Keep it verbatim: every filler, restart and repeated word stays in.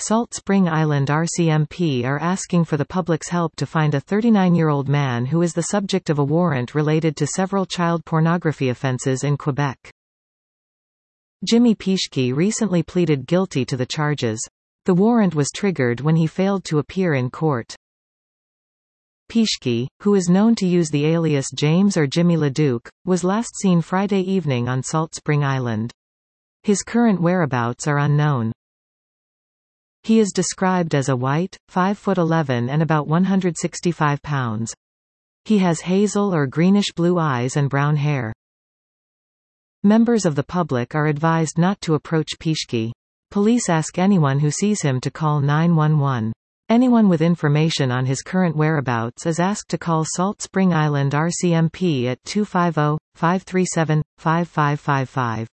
Salt Spring Island R C M P are asking for the public's help to find a thirty-nine-year-old man who is the subject of a warrant related to several child pornography offenses in Quebec. Jimmy Piechke recently pleaded guilty to the charges. The warrant was triggered when he failed to appear in court. Piechke, who is known to use the alias James or Jimmy LeDuc, was last seen Friday evening on Salt Spring Island. His current whereabouts are unknown. He is described as a white, five foot eleven and about one hundred sixty-five pounds. He has hazel or greenish-blue eyes and brown hair. Members of the public are advised not to approach Piechke. Police ask anyone who sees him to call nine one one. Anyone with information on his current whereabouts is asked to call Salt Spring Island R C M P at two five zero, five three seven, five five five five.